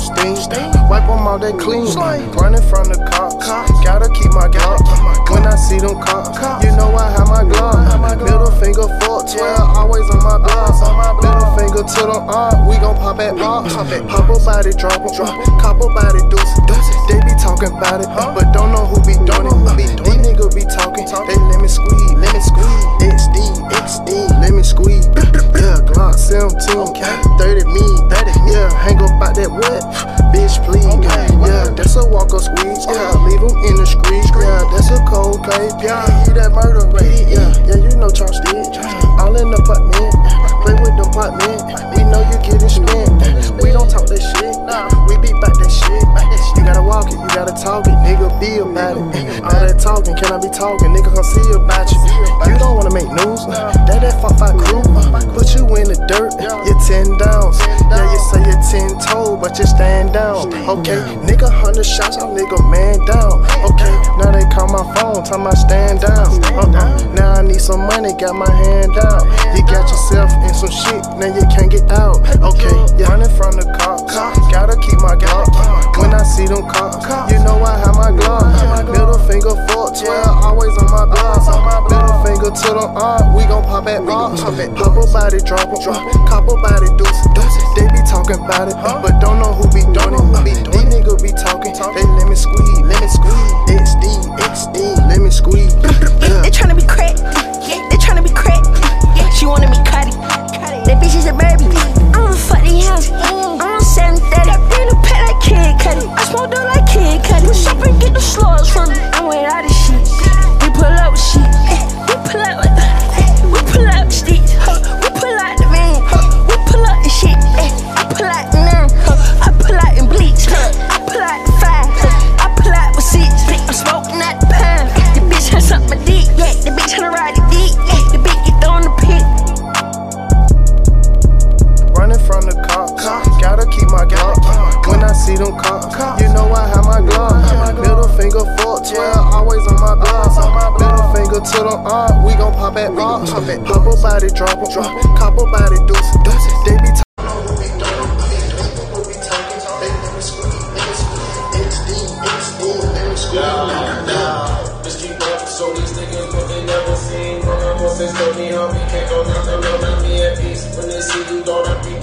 steam. Wipe them all that clean. Running from the cops. Gotta keep my Glock. When I see them cops, you know I have my Glock. Middle finger 412, always on my block. Middle finger to the arm, we gon' pop at pop. Pop a body, drop a cop a body, deuce. They be talking about it, but don't know who be doing it. These niggas be talking, they let me squeeze. XD, let me squeeze. Yeah, Glock 17, 30 me. Yeah, hang up out that wet, bitch please. Yeah, that's a walk-up squeeze. Yeah, leave him in the streets. Yeah, that's a cold case. Yeah, he that murder rate. Yeah, you know Charles did. All in the apartment, play with the apartment. We know you getting spent. We don't talk that shit. We be back that shit. You gotta walk it, you gotta talk it. Nigga, be about it. All that talking, can I be talking? Nigga, come see about you. You don't wanna make news. That fuck fight crew. Put you in the dirt. You're 10 downs. Yeah, you say you're 10 toes, but you stand down. Okay, nigga, 100 shots, y'all nigga man down. Okay, now they call my phone, tell my stand down. Now I need some money, got my hand down. You got yourself in some shit, now you can't get out. Okay, you running from the cops. Gotta keep my Glock. When I see them cops, you know I have my Glock. Middle finger 412, always on my block. Middle finger to the arm, we gon' pop at pop. Pop a body, drop a cop a body, deuce. They be talking about it, but don't know who be doing it. These niggas be talking, they let me squeeze. XD, let me squeeze. They tryna be crack, they tryna be crack. She wanna be cutty, that bitch is a baby. I'm a fucking house, I'm on 730. I bring a pet like Kid Cudi, I smoke dope like Kid Cudi. We shop and get the slugs from me, I'm with all this shit. We pull up with shit, we pull up with sticks, we pull out the van, we pull up the shit. I pull out the 9, I pull out in bleach, I pull out the 5, I pull out with 6. I'm smoking out the pine, the bitch tryna suck my dick, the bitch tryna ride the dick, the bitch get thrown in the pit. Running from the cops, gotta keep my Glock. When I see them cops, you know I have my Glock. Middle finger 412, always on my block. Middle finger to the arm, we gon' pop at pop. Pop a body, drop a cop a body, deuce. They be Just keep up, so these niggas what they never seen. When I'm on 6 told me, homie, can't go nothing, don't let me at peace. When they see you, don't